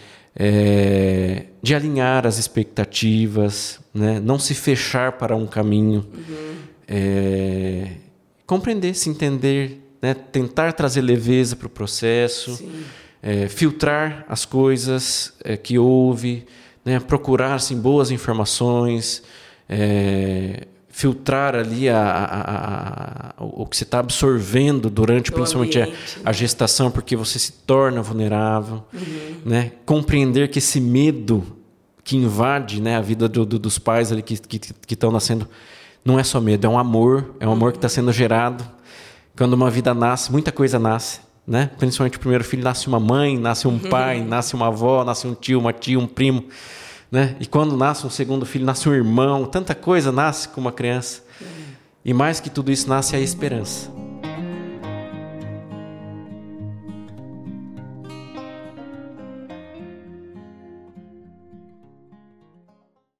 É, de alinhar as expectativas, né? Não se fechar para um caminho, uhum. é, compreender, se entender, né? Tentar trazer leveza para o processo, é, filtrar as coisas é, que houve, né? Procurar assim, boas informações, é, filtrar ali a, a, a, a, o que você está absorvendo durante, do principalmente ambiente, a, a gestação, porque você se torna vulnerável. Uhum. Né? Compreender que esse medo que invade, né, a vida do, do, dos pais ali que que que estão nascendo não é só medo, é um amor, é um amor uhum. que está sendo gerado. Quando uma vida nasce, muita coisa nasce. Né? Principalmente o primeiro filho, nasce uma mãe, nasce um uhum. pai, nasce uma avó, nasce um tio, uma tia, um primo. Né? E quando nasce um segundo filho, nasce um irmão, tanta coisa nasce com uma criança. Uhum. E mais que tudo isso, nasce a esperança.